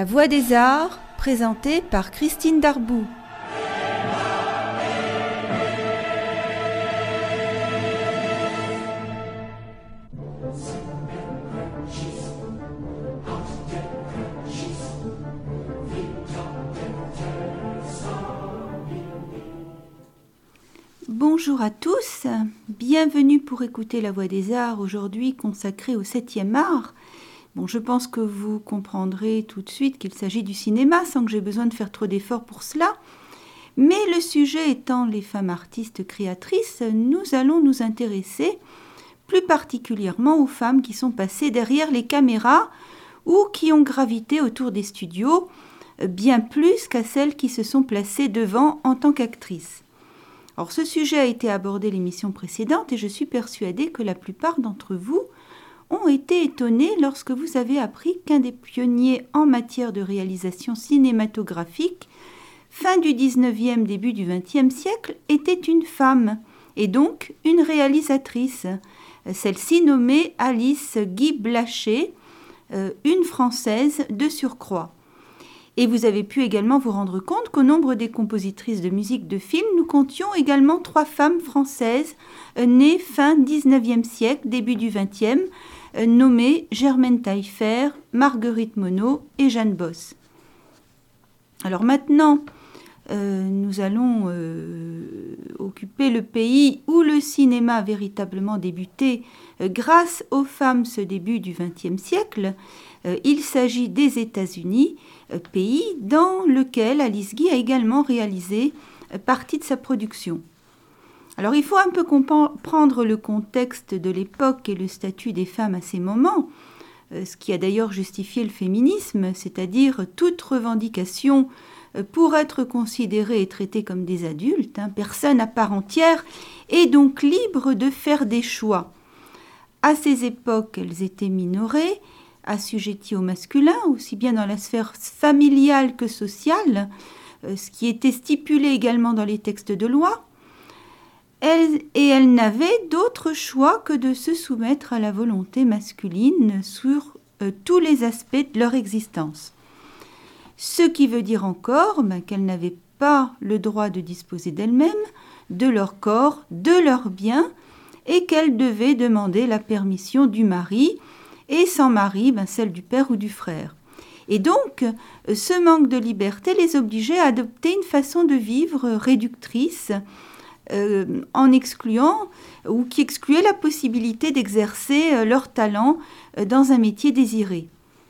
La Voix des Arts, présentée par Christine Darboux. Bonjour à tous, bienvenue pour écouter La Voix des Arts, aujourd'hui consacrée au 7e art. Bon, je pense que vous comprendrez tout de suite qu'il s'agit du cinéma, sans que j'ai besoin de faire trop d'efforts pour cela. Mais le sujet étant les femmes artistes créatrices, nous allons nous intéresser plus particulièrement aux femmes qui sont passées derrière les caméras ou qui ont gravité autour des studios, bien plus qu'à celles qui se sont placées devant en tant qu'actrices. Alors, ce sujet a été abordé l'émission précédente et je suis persuadée que la plupart d'entre vous ont été étonnés lorsque vous avez appris qu'un des pionniers en matière de réalisation cinématographique, fin du 19e, début du 20e siècle, était une femme et donc une réalisatrice, celle-ci nommée Alice Guy Blaché, une Française de surcroît. Et vous avez pu également vous rendre compte qu'au nombre des compositrices de musique de film, nous comptions également 3 femmes françaises nées fin 19e siècle, début du 20e, nommées Germaine Taillefer, Marguerite Monod et Jeanne Bosse. Alors maintenant, nous allons occuper le pays où le cinéma a véritablement débuté grâce aux femmes ce début du XXe siècle. Il s'agit des États-Unis, pays dans lequel Alice Guy a également réalisé partie de sa production. Alors il faut un peu comprendre le contexte de l'époque et le statut des femmes à ces moments, ce qui a d'ailleurs justifié le féminisme, c'est-à-dire toute revendication pour être considérée et traitée comme des adultes, personne à part entière, est donc libre de faire des choix. À ces époques, elles étaient minorées, assujetties au masculin, aussi bien dans la sphère familiale que sociale, ce qui était stipulé également dans les textes de loi. Elles n'avaient d'autre choix que de se soumettre à la volonté masculine sur tous les aspects de leur existence. Ce qui veut dire encore qu'elles n'avaient pas le droit de disposer d'elles-mêmes, de leur corps, de leurs biens, et qu'elles devaient demander la permission du mari, et sans mari, celle du père ou du frère. Et donc, ce manque de liberté les obligeait à adopter une façon de vivre réductrice, en excluant ou qui excluait la possibilité d'exercer leur talent dans un métier désiré.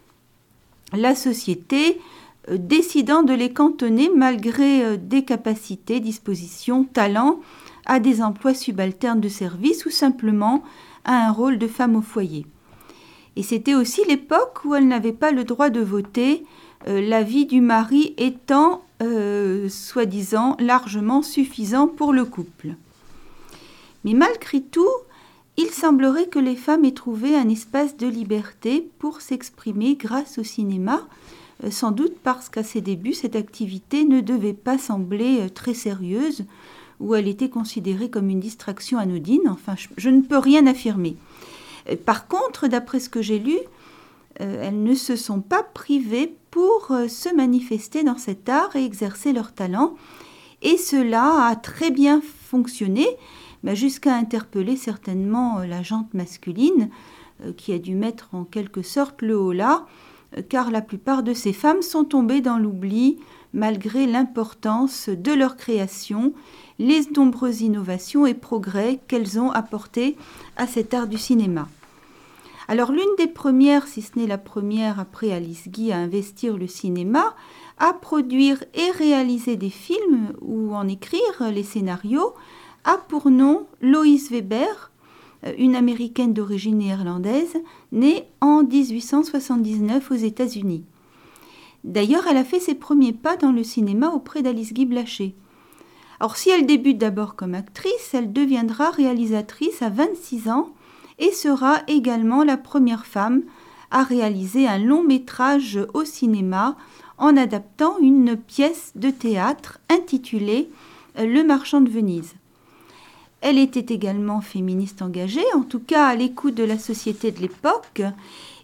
La société décidant de les cantonner malgré des capacités, dispositions, talents à des emplois subalternes de service ou simplement à un rôle de femme au foyer. Et c'était aussi l'époque où elles n'avaient pas le droit de voter, l'avis du mari étant soi-disant largement suffisant pour le couple. Mais malgré tout, il semblerait que les femmes aient trouvé un espace de liberté pour s'exprimer grâce au cinéma, sans doute parce qu'à ses débuts, cette activité ne devait pas sembler très sérieuse, ou elle était considérée comme une distraction anodine. Enfin, je ne peux rien affirmer. Par contre, d'après ce que j'ai lu, elles ne se sont pas privées pour se manifester dans cet art et exercer leur talent. Et cela a très bien fonctionné, jusqu'à interpeller certainement la gente masculine, qui a dû mettre en quelque sorte le holà, car la plupart de ces femmes sont tombées dans l'oubli, malgré l'importance de leur création, les nombreuses innovations et progrès qu'elles ont apportés à cet art du cinéma. Alors l'une des premières, si ce n'est la première après Alice Guy à investir le cinéma, à produire et réaliser des films ou en écrire les scénarios, a pour nom Lois Weber, une américaine d'origine néerlandaise, née en 1879 aux États-Unis. D'ailleurs, elle a fait ses premiers pas dans le cinéma auprès d'Alice Guy Blaché. Alors, si elle débute d'abord comme actrice, elle deviendra réalisatrice à 26 ans et sera également la première femme à réaliser un long métrage au cinéma en adaptant une pièce de théâtre intitulée « Le marchand de Venise ». Elle était également féministe engagée, en tout cas à l'écoute de la société de l'époque,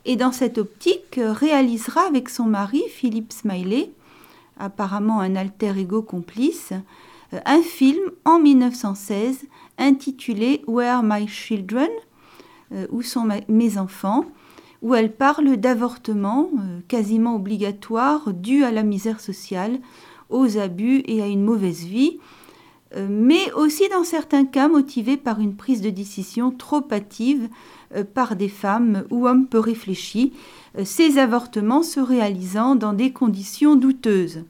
et dans cette optique réalisera avec son mari Philip Smiley, apparemment un alter ego complice, un film en 1916 intitulé Where Are My Children, où sont mes enfants, où elle parle d'avortement quasiment obligatoire dû à la misère sociale, aux abus et à une mauvaise vie, mais aussi dans certains cas motivés par une prise de décision trop hâtive par des femmes ou hommes peu réfléchis, ces avortements se réalisant dans des conditions douteuses.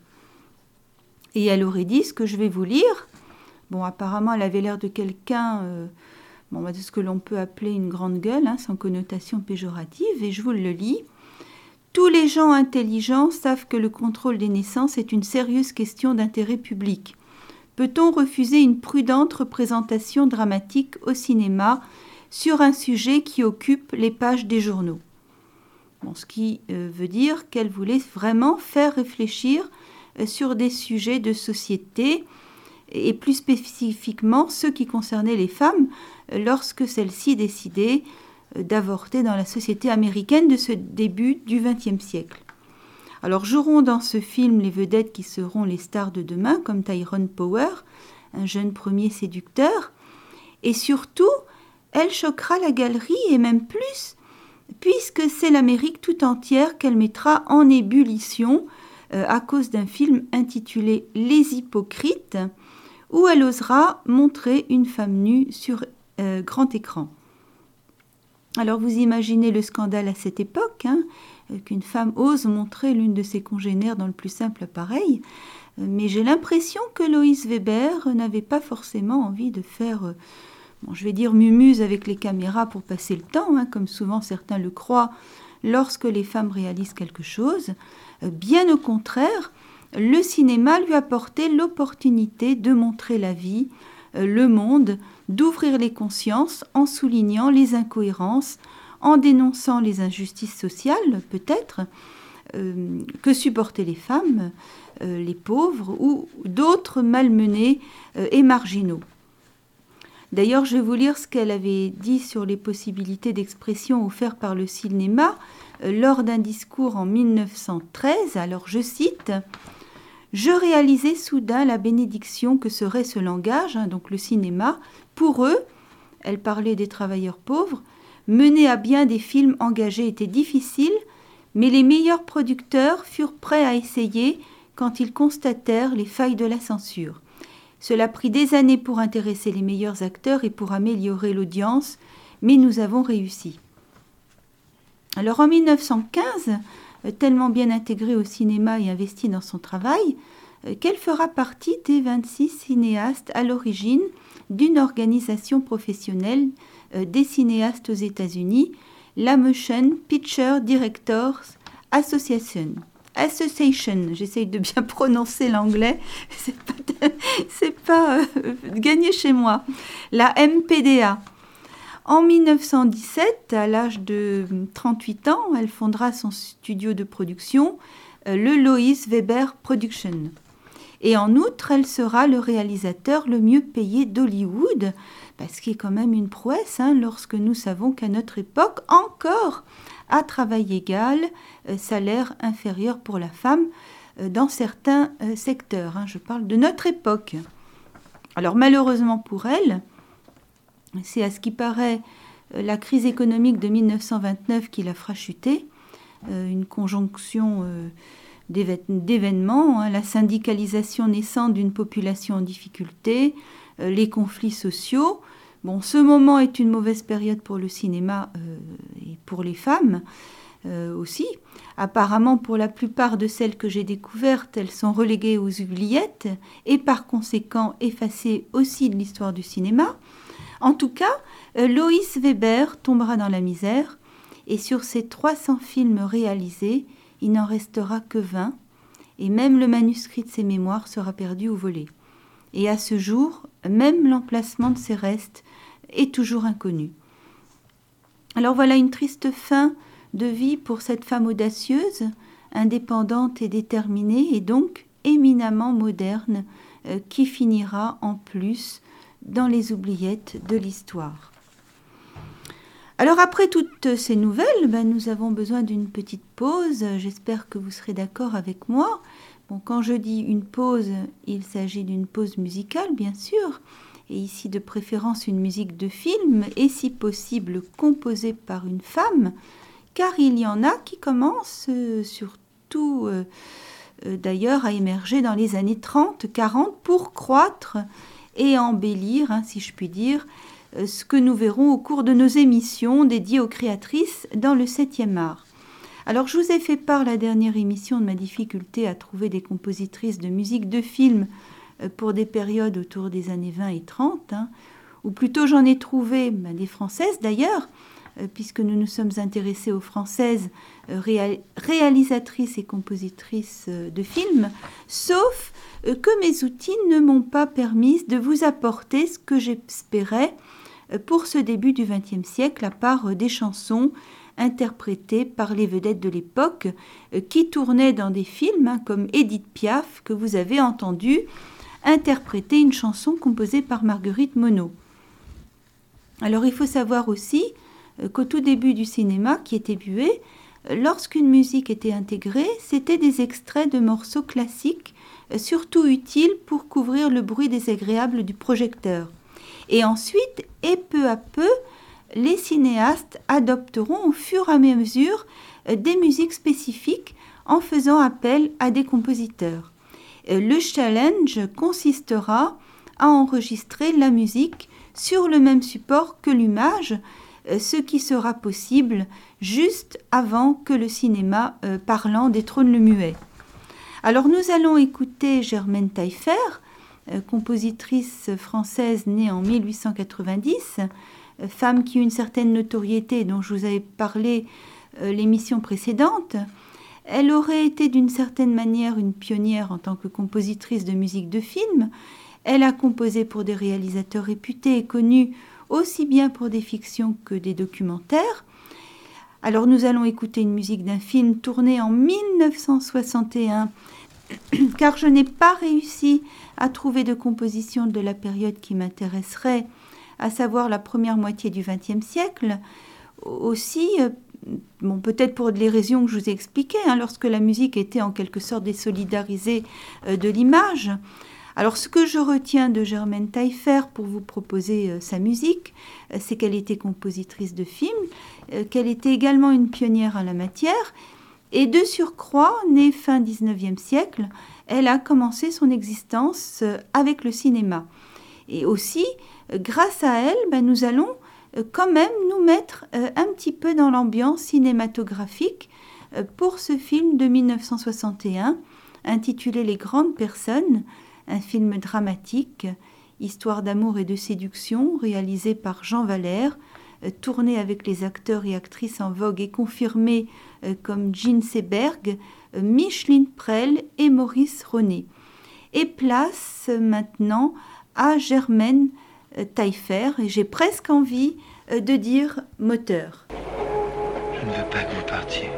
Et elle aurait dit ce que je vais vous lire. Bon, apparemment, elle avait l'air de quelqu'un de ce que l'on peut appeler une grande gueule, sans connotation péjorative, et je vous le lis. Tous les gens intelligents savent que le contrôle des naissances est une sérieuse question d'intérêt public. Peut-on refuser une prudente représentation dramatique au cinéma sur un sujet qui occupe les pages des journaux ? Bon, ce qui veut dire qu'elle voulait vraiment faire réfléchir sur des sujets de société, et plus spécifiquement ceux qui concernaient les femmes lorsque celles-ci décidaient d'avorter dans la société américaine de ce début du XXe siècle. Alors joueront dans ce film les vedettes qui seront les stars de demain, comme Tyrone Power, un jeune premier séducteur, et surtout, elle choquera la galerie et même plus, puisque c'est l'Amérique tout entière qu'elle mettra en ébullition à cause d'un film intitulé Les Hypocrites, où elle osera montrer une femme nue sur grand écran. Alors vous imaginez le scandale à cette époque, qu'une femme ose montrer l'une de ses congénères dans le plus simple appareil, mais j'ai l'impression que Lois Weber n'avait pas forcément envie de faire, je vais dire mumuse avec les caméras pour passer le temps, comme souvent certains le croient lorsque les femmes réalisent quelque chose. Bien au contraire, le cinéma lui apportait l'opportunité de montrer la vie, le monde, d'ouvrir les consciences en soulignant les incohérences, en dénonçant les injustices sociales, peut-être, que supportaient les femmes, les pauvres ou d'autres malmenés et marginaux. D'ailleurs, je vais vous lire ce qu'elle avait dit sur les possibilités d'expression offertes par le cinéma lors d'un discours en 1913. Alors, je cite... Je réalisais soudain la bénédiction que serait ce langage, donc le cinéma. Pour eux, elle parlait des travailleurs pauvres, mener à bien des films engagés était difficile, mais les meilleurs producteurs furent prêts à essayer quand ils constatèrent les failles de la censure. Cela prit des années pour intéresser les meilleurs acteurs et pour améliorer l'audience, mais nous avons réussi. Alors en 1915, tellement bien intégrée au cinéma et investie dans son travail, qu'elle fera partie des 26 cinéastes à l'origine d'une organisation professionnelle des cinéastes aux États-Unis, la Motion Picture Directors Association. J'essaye de bien prononcer l'anglais, c'est pas gagné chez moi. La MPDA. En 1917, à l'âge de 38 ans, elle fondera son studio de production, le Lois Weber Production. Et en outre, elle sera le réalisateur le mieux payé d'Hollywood, ce qui est quand même une prouesse lorsque nous savons qu'à notre époque, encore, à travail égal, salaire inférieur pour la femme dans certains secteurs. Je parle de notre époque. Alors malheureusement pour elle, c'est à ce qui paraît la crise économique de 1929 qui la fera chuter, une conjonction d'événements, la syndicalisation naissante d'une population en difficulté, les conflits sociaux. Bon, ce moment est une mauvaise période pour le cinéma et pour les femmes aussi. Apparemment, pour la plupart de celles que j'ai découvertes, elles sont reléguées aux oubliettes et par conséquent effacées aussi de l'histoire du cinéma. En tout cas, Lois Weber tombera dans la misère et sur ses 300 films réalisés, il n'en restera que 20 et même le manuscrit de ses mémoires sera perdu ou volé. Et à ce jour, même l'emplacement de ses restes est toujours inconnu. Alors voilà une triste fin de vie pour cette femme audacieuse, indépendante et déterminée et donc éminemment moderne qui finira en plus dans les oubliettes de l'histoire. Alors après toutes ces nouvelles, nous avons besoin d'une petite pause. J'espère que vous serez d'accord avec moi. Bon, quand je dis une pause, il s'agit d'une pause musicale, bien sûr, et ici de préférence une musique de film, et si possible composée par une femme, car il y en a qui commencent surtout d'ailleurs à émerger dans les années 30-40 pour croître et embellir, si je puis dire, ce que nous verrons au cours de nos émissions dédiées aux créatrices dans le 7e art. Alors je vous ai fait part la dernière émission de ma difficulté à trouver des compositrices de musique de film pour des périodes autour des années 20 et 30, ou plutôt j'en ai trouvé des françaises d'ailleurs, puisque nous nous sommes intéressés aux françaises réalisatrices et compositrices de films, sauf que mes outils ne m'ont pas permis de vous apporter ce que j'espérais pour ce début du XXe siècle, à part des chansons interprétées par les vedettes de l'époque qui tournaient dans des films, comme Édith Piaf, que vous avez entendu interpréter une chanson composée par Marguerite Monod. Alors il faut savoir aussi qu'au tout début du cinéma qui était bué, lorsqu'une musique était intégrée, c'était des extraits de morceaux classiques, surtout utiles pour couvrir le bruit désagréable du projecteur. Et ensuite, et peu à peu, les cinéastes adopteront au fur et à mesure des musiques spécifiques en faisant appel à des compositeurs. Le challenge consistera à enregistrer la musique sur le même support que l'image, ce qui sera possible juste avant que le cinéma parlant détrône le muet. Alors nous allons écouter Germaine Taillefer, compositrice française née en 1890, femme qui a une certaine notoriété dont je vous avais parlé l'émission précédente. Elle aurait été d'une certaine manière une pionnière en tant que compositrice de musique de film. Elle a composé pour des réalisateurs réputés et connus aussi bien pour des fictions que des documentaires. Alors nous allons écouter une musique d'un film tourné en 1961, car je n'ai pas réussi à trouver de composition de la période qui m'intéresserait, à savoir la première moitié du XXe siècle. Aussi, peut-être pour les raisons que je vous ai expliquées, lorsque la musique était en quelque sorte désolidarisée de l'image. Alors ce que je retiens de Germaine Taillefer pour vous proposer sa musique, c'est qu'elle était compositrice de films, qu'elle était également une pionnière en la matière, et de surcroît, née fin 19e siècle, elle a commencé son existence avec le cinéma. Et aussi, grâce à elle, nous allons quand même nous mettre un petit peu dans l'ambiance cinématographique pour ce film de 1961, intitulé Les Grandes Personnes, un film dramatique, histoire d'amour et de séduction, réalisé par Jean Valère, tourné avec les acteurs et actrices en vogue et confirmés comme Jean Seberg, Micheline Prel et Maurice Ronet. Et place maintenant à Germaine Taillefer, et j'ai presque envie de dire moteur. Je ne veux pas que vous partiez.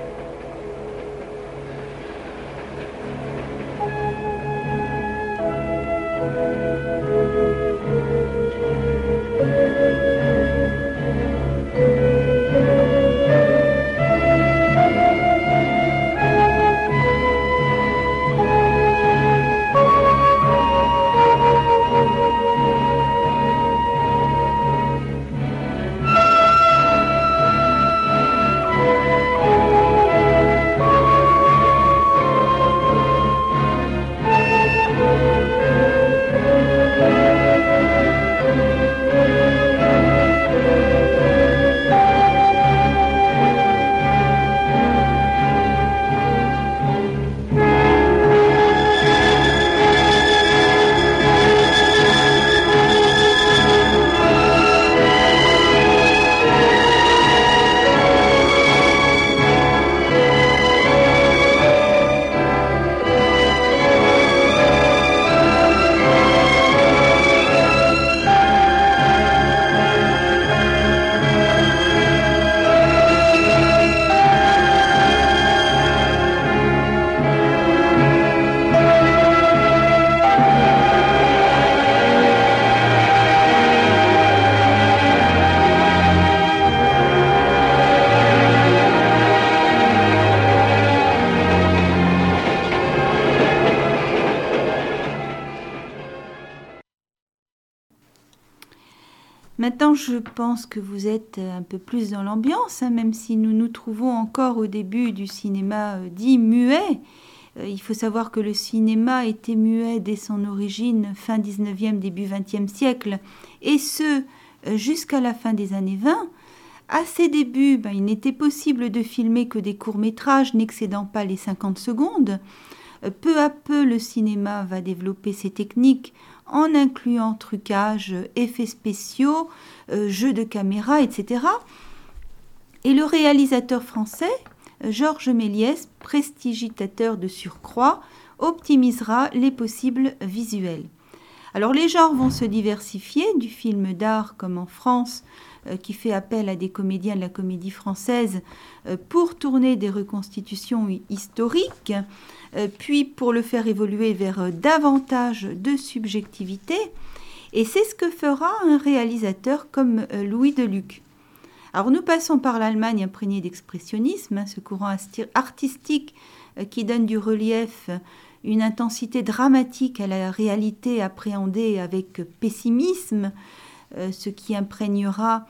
Maintenant, je pense que vous êtes un peu plus dans l'ambiance, même si nous nous trouvons encore au début du cinéma dit muet. Il faut savoir que le cinéma était muet dès son origine, fin 19e, début 20e siècle, et ce, jusqu'à la fin des années 20. À ses débuts, il n'était possible de filmer que des courts-métrages n'excédant pas les 50 secondes. Peu à peu, le cinéma va développer ses techniques en incluant trucage, effets spéciaux, jeux de caméra, etc. Et le réalisateur français, Georges Méliès, prestidigitateur de surcroît, optimisera les possibles visuels. Alors les genres vont se diversifier, du film d'art comme en France, qui fait appel à des comédiens de la comédie française pour tourner des reconstitutions historiques, puis pour le faire évoluer vers davantage de subjectivité. Et c'est ce que fera un réalisateur comme Louis Deluc. Alors nous passons par l'Allemagne imprégnée d'expressionnisme, ce courant artistique qui donne du relief, une intensité dramatique à la réalité appréhendée avec pessimisme, ce qui imprégnera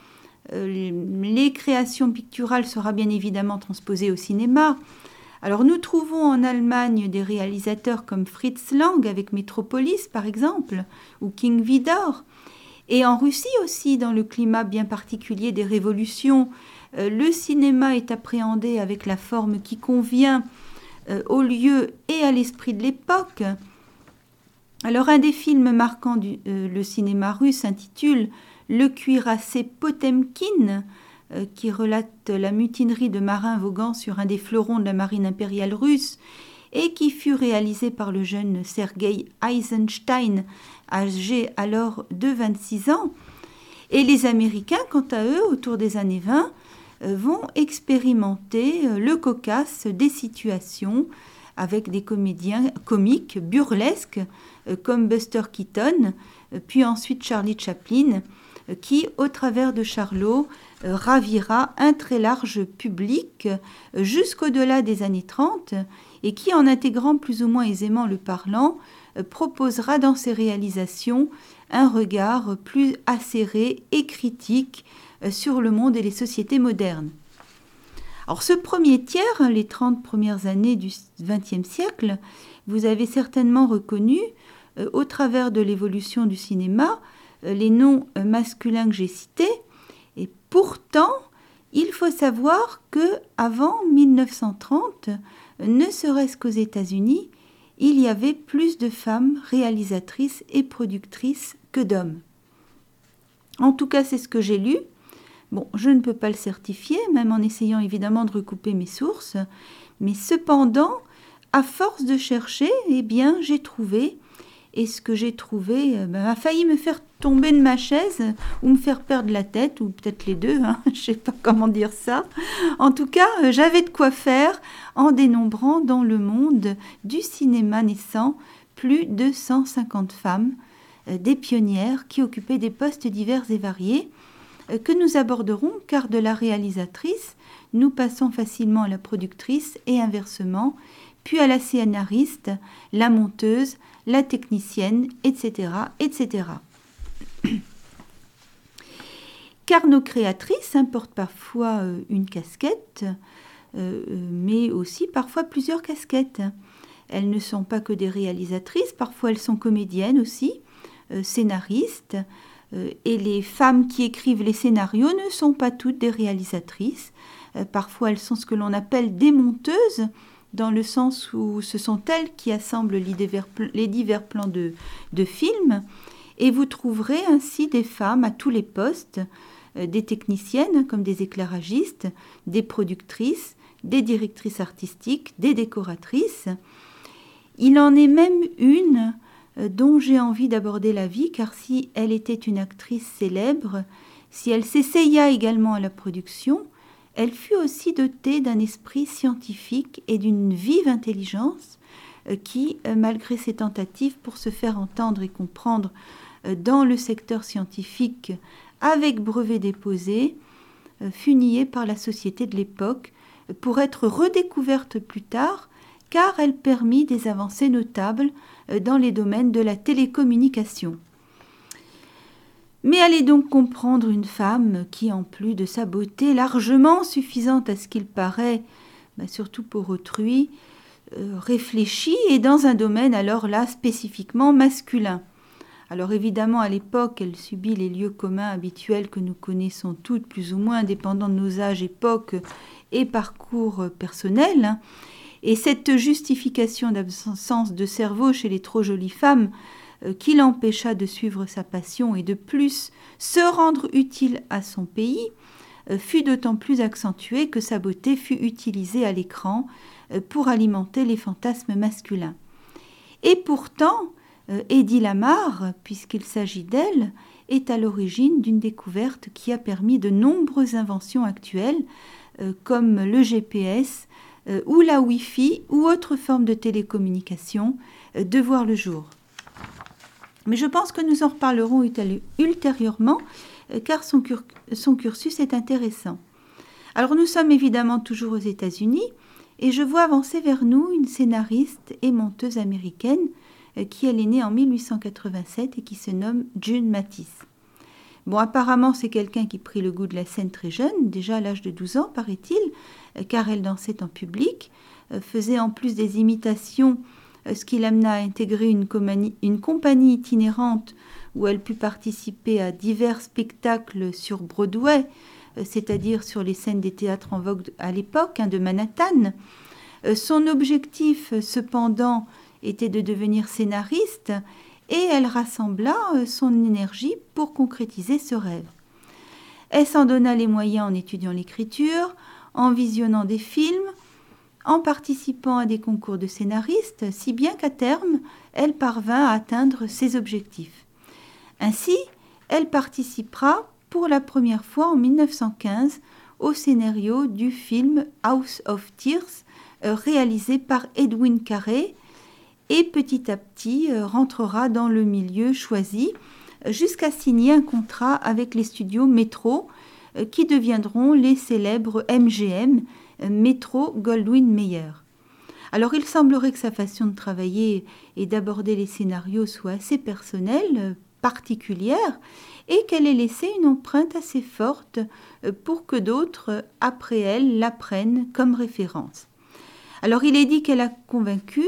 les créations picturales sera bien évidemment transposé au cinéma. Alors nous trouvons en Allemagne des réalisateurs comme Fritz Lang avec Metropolis par exemple, ou King Vidor. Et en Russie aussi, dans le climat bien particulier des révolutions, le cinéma est appréhendé avec la forme qui convient au lieu et à l'esprit de l'époque. Alors un des films marquants le cinéma russe s'intitule « Le cuirassé Potemkin », qui relate la mutinerie de marins voguant sur un des fleurons de la marine impériale russe et qui fut réalisé par le jeune Sergei Eisenstein, âgé alors de 26 ans. Et les Américains, quant à eux, autour des années 20, vont expérimenter le cocasse des situations avec des comédiens comiques burlesques comme Buster Keaton, puis ensuite Charlie Chaplin, qui, au travers de Charlot, ravira un très large public jusqu'au-delà des années 30 et qui, en intégrant plus ou moins aisément le parlant, proposera dans ses réalisations un regard plus acéré et critique sur le monde et les sociétés modernes. Alors ce premier tiers, les 30 premières années du XXe siècle, vous avez certainement reconnu, au travers de l'évolution du cinéma, les noms masculins que j'ai cités. Et pourtant, il faut savoir qu'avant 1930, ne serait-ce qu'aux États-Unis, il y avait plus de femmes réalisatrices et productrices que d'hommes. En tout cas, c'est ce que j'ai lu. Bon, je ne peux pas le certifier, même en essayant évidemment de recouper mes sources, mais cependant, à force de chercher, eh bien, j'ai trouvé, et ce que j'ai trouvé a failli me faire tomber de ma chaise ou me faire perdre la tête, ou peut-être les deux, je ne sais pas comment dire ça. En tout cas, j'avais de quoi faire en dénombrant dans le monde du cinéma naissant plus de 150 femmes, des pionnières qui occupaient des postes divers et variés, que nous aborderons car de la réalisatrice, nous passons facilement à la productrice et inversement, puis à la scénariste, la monteuse, la technicienne, etc., etc. Car nos créatrices portent parfois une casquette, mais aussi parfois plusieurs casquettes. Elles ne sont pas que des réalisatrices, parfois elles sont comédiennes aussi, scénaristes, et les femmes qui écrivent les scénarios ne sont pas toutes des réalisatrices. Parfois elles sont ce que l'on appelle des monteuses, dans le sens où ce sont elles qui assemblent les divers plans de films. Et vous trouverez ainsi des femmes à tous les postes, des techniciennes comme des éclairagistes, des productrices, des directrices artistiques, des décoratrices. Il en est même une dont j'ai envie d'aborder la vie, car si elle était une actrice célèbre, si elle s'essaya également à la production, elle fut aussi dotée d'un esprit scientifique et d'une vive intelligence qui, malgré ses tentatives pour se faire entendre et comprendre dans le secteur scientifique avec brevet déposé, fut niée par la société de l'époque pour être redécouverte plus tard, car elle permit des avancées notables dans les domaines de la télécommunication. Mais allez donc comprendre une femme qui, en plus de sa beauté largement suffisante à ce qu'il paraît, surtout pour autrui, réfléchit et dans un domaine alors là spécifiquement masculin. Alors évidemment, à l'époque, elle subit les lieux communs habituels que nous connaissons toutes, plus ou moins, dépendant de nos âges, époques et parcours personnels. Et cette justification d'absence de cerveau chez les trop jolies femmes qui l'empêcha de suivre sa passion et de plus se rendre utile à son pays, fut d'autant plus accentuée que sa beauté fut utilisée à l'écran pour alimenter les fantasmes masculins. Et pourtant, Hedy Lamarr, puisqu'il s'agit d'elle, est à l'origine d'une découverte qui a permis de nombreuses inventions actuelles, comme le GPS ou la Wi-Fi ou autre forme de télécommunication, de voir le jour. Mais je pense que nous en reparlerons ultérieurement, car son cursus est intéressant. Alors nous sommes évidemment toujours aux États-Unis, et je vois avancer vers nous une scénariste et monteuse américaine qui elle est née en 1887 et qui se nomme June Mathis. Bon, apparemment, c'est quelqu'un qui prit le goût de la scène très jeune, déjà à l'âge de 12 ans, paraît-il, car elle dansait en public, faisait en plus des imitations, ce qui l'amena à intégrer une compagnie itinérante où elle put participer à divers spectacles sur Broadway, c'est-à-dire sur les scènes des théâtres en vogue à l'époque, de Manhattan. Son objectif, cependant, était de devenir scénariste et elle rassembla son énergie pour concrétiser ce rêve. Elle s'en donna les moyens en étudiant l'écriture, en visionnant des films, en participant à des concours de scénaristes, si bien qu'à terme, elle parvint à atteindre ses objectifs. Ainsi, elle participera pour la première fois en 1915 au scénario du film House of Tears, réalisé par Edwin Carey, et petit à petit rentrera dans le milieu choisi jusqu'à signer un contrat avec les studios Metro qui deviendront les célèbres MGM, Metro-Goldwyn-Mayer. Alors il semblerait que sa façon de travailler et d'aborder les scénarios soit assez personnelle, particulière, et qu'elle ait laissé une empreinte assez forte pour que d'autres, après elle, la prennent comme référence. Alors il est dit qu'elle a convaincu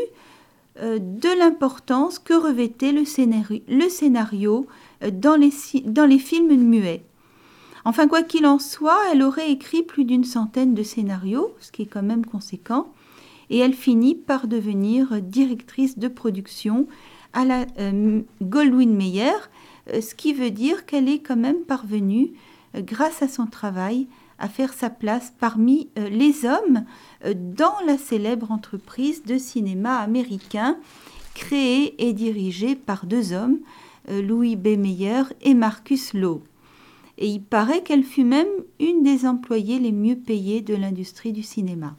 de l'importance que revêtait le scénario dans les films muets. Enfin, quoi qu'il en soit, elle aurait écrit plus d'une centaine de scénarios, ce qui est quand même conséquent, et elle finit par devenir directrice de production à la Goldwyn-Mayer, ce qui veut dire qu'elle est quand même parvenue, grâce à son travail, à faire sa place parmi les hommes dans la célèbre entreprise de cinéma américain créée et dirigée par deux hommes, Louis B. Mayer et Marcus Lowe. Et il paraît qu'elle fut même une des employées les mieux payées de l'industrie du cinéma.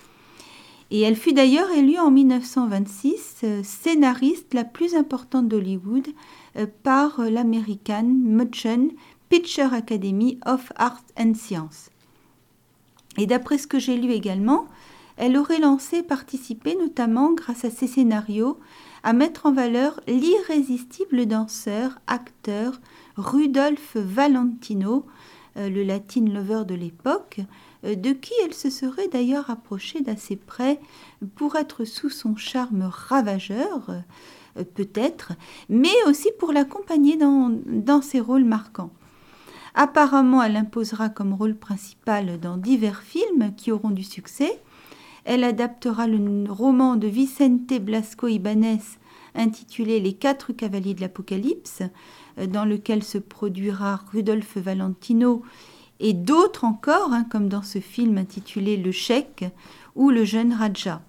Et elle fut d'ailleurs élue en 1926 scénariste la plus importante d'Hollywood par l'American Motion Picture Academy of Arts and Sciences. Et d'après ce que j'ai lu également, elle aurait lancé et participé notamment grâce à ses scénarios à mettre en valeur l'irrésistible danseur, acteur Rudolph Valentino, le Latin lover de l'époque, de qui elle se serait d'ailleurs approchée d'assez près pour être sous son charme ravageur, peut-être, mais aussi pour l'accompagner dans ses rôles marquants. Apparemment, elle imposera comme rôle principal dans divers films qui auront du succès. Elle adaptera le roman de Vicente Blasco Ibáñez intitulé Les 4 cavaliers de l'Apocalypse, dans lequel se produira Rudolph Valentino et d'autres encore, comme dans ce film intitulé Le Cheik ou Le jeune Raja.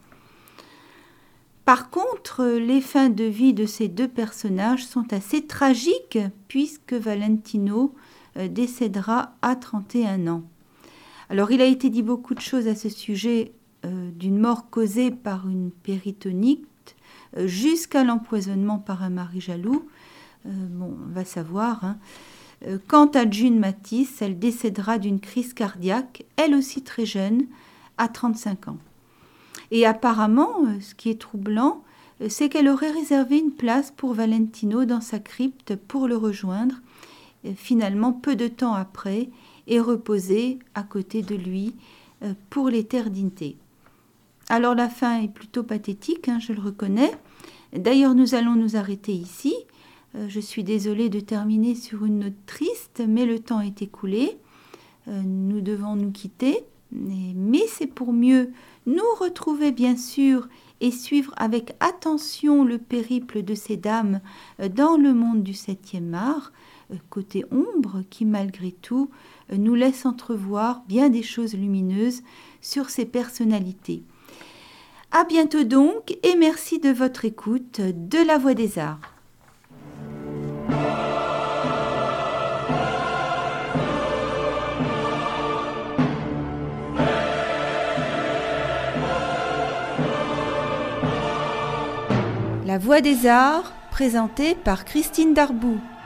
Par contre, les fins de vie de ces deux personnages sont assez tragiques puisque Valentino décédera à 31 ans. Alors, il a été dit beaucoup de choses à ce sujet, d'une mort causée par une péritonite jusqu'à l'empoisonnement par un mari jaloux. On va savoir. Quant à June Mathis, elle décédera d'une crise cardiaque, elle aussi très jeune, à 35 ans. Et apparemment, ce qui est troublant, c'est qu'elle aurait réservé une place pour Valentino dans sa crypte pour le rejoindre finalement peu de temps après, est reposé à côté de lui pour l'éternité. Alors la fin est plutôt pathétique, je le reconnais. D'ailleurs, nous allons nous arrêter ici. Je suis désolée de terminer sur une note triste, mais le temps est écoulé. Nous devons nous quitter, mais c'est pour mieux nous retrouver bien sûr et suivre avec attention le périple de ces dames dans le monde du 7e art, côté ombre qui malgré tout nous laisse entrevoir bien des choses lumineuses sur ces personnalités. À bientôt donc et merci de votre écoute de La Voix des Arts. La Voix des Arts, présentée par Christine Darboux.